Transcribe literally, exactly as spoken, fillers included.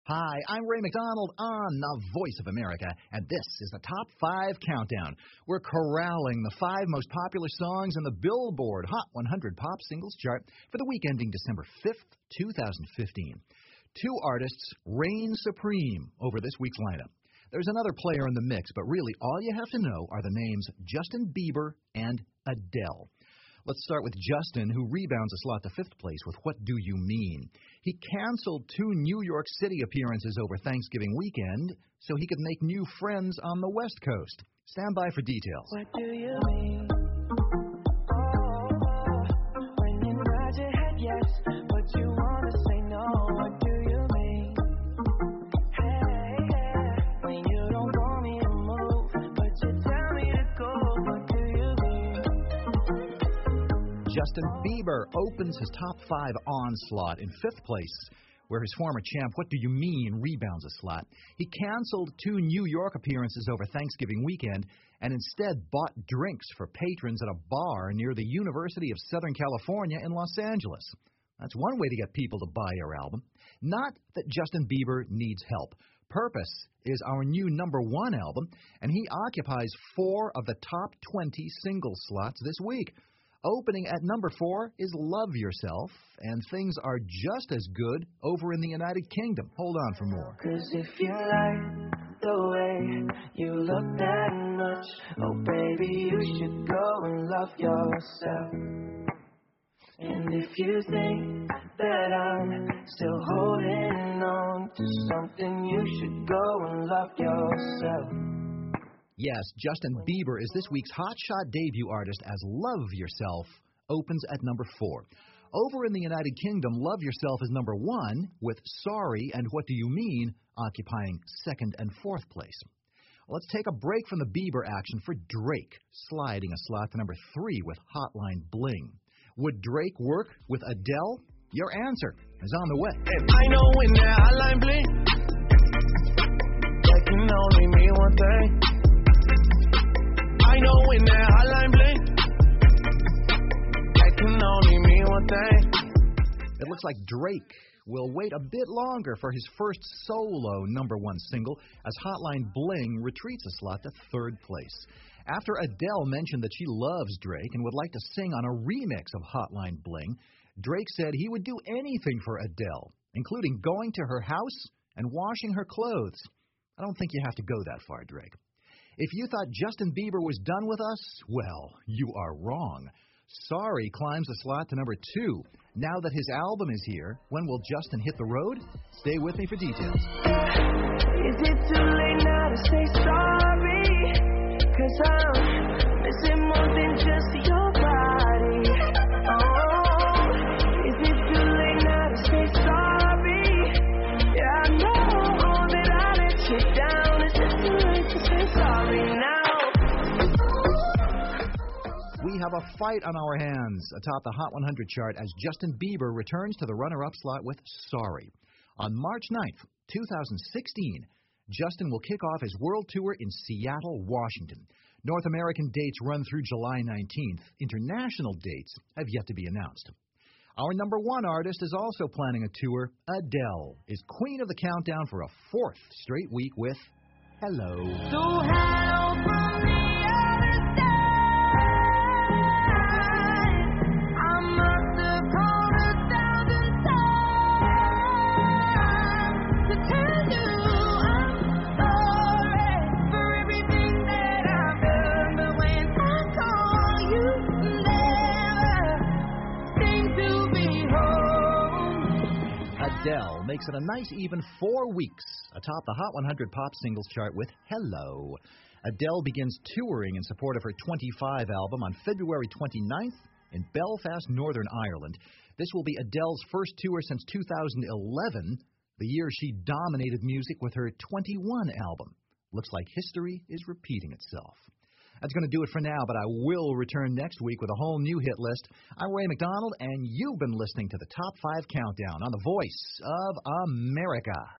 Hi, I'm Ray McDonald on the Voice of America, and this is the Top five Countdown. We're corralling the five most popular songs in the Billboard Hot one hundred Pop Singles Chart for the week ending December fifth, two thousand fifteen. Two artists reign supreme over this week's lineup. There's another player in the mix, but really all you have to know are the names Justin Bieber and Adele. Let's start with Justin, who rebounds a slot to fifth place with What Do You Mean? He canceled two New York City appearances over Thanksgiving weekend so he could make new friends on the West Coast. Stand by for details. What do you mean? Oh, when you nod your head yes, but you want to say no. What do you mean? Hey, yeah. When you don't want me to move, but you tell me to go. What do you mean? Justin Bieber opens his top five onslaught in fifth place, where his former champ, What Do You Mean, rebounds a slot. He canceled two New York appearances over Thanksgiving weekend and instead bought drinks for patrons at a bar near the University of Southern California in Los Angeles. That's one way to get people to buy your album. Not that Justin Bieber needs help. Purpose is our new number one album, and he occupies four of the top twenty single slots this week. Opening at number four is Love Yourself, and things are just as good over in the United Kingdom. Hold on for more. 'Cause if you like the way you look that much, oh baby, you should go and love yourself. And if you think that I'm still holding on to something, you should go and love yourself. Yes, Justin Bieber is this week's hotshot debut artist as Love Yourself opens at number four. Over in the United Kingdom, Love Yourself is number one, with Sorry and What Do You Mean occupying second and fourth place. Let's take a break from the Bieber action for Drake, sliding a slot to number three with Hotline Bling. Would Drake work with Adele? Your answer is on the way. I know when that hotline bling, that can only mean one thing. I know when that hotline bling, that can only mean one thing. It looks like Drake will wait a bit longer for his first solo number one single as Hotline Bling retreats a slot to third place. After Adele mentioned that she loves Drake and would like to sing on a remix of Hotline Bling, Drake said he would do anything for Adele, including going to her house and washing her clothes. I don't think you have to go that far, Drake. If you thought Justin Bieber was done with us, well, you are wrong. Sorry climbs a slot to number two. Now that his album is here, when will Justin hit the road? Stay with me for details. Is it too late now to say sorry? 'Cause I'm missing more than just your body. Oh, is it too late now to say sorry? Yeah, I know that I let you down. Is it too late to say sorry now? We have a fight on our hands atop the Hot one hundred chart as Justin Bieber returns to the runner-up slot with Sorry. On March ninth, two thousand sixteen, Justin will kick off his world tour in Seattle, Washington. North American dates run through July nineteenth. International dates have yet to be announced. Our number one artist is also planning a tour. Adele is queen of the countdown for a fourth straight week with Hello. So hello from the other side. I must have called a thousand times to tell you I'm sorry for everything that I've done. But when I call, you never seem to be home. Adele makes it a nice even four weeks atop the Hot one hundred Pop Singles chart with Hello. Adele begins touring in support of her twenty-five album on February twenty-ninth in Belfast, Northern Ireland. This will be Adele's first tour since two thousand eleven, the year she dominated music with her twenty-one album. Looks like history is repeating itself. That's going to do it for now, but I will return next week with a whole new hit list. I'm Ray McDonald, and you've been listening to the Top five Countdown on the Voice of America.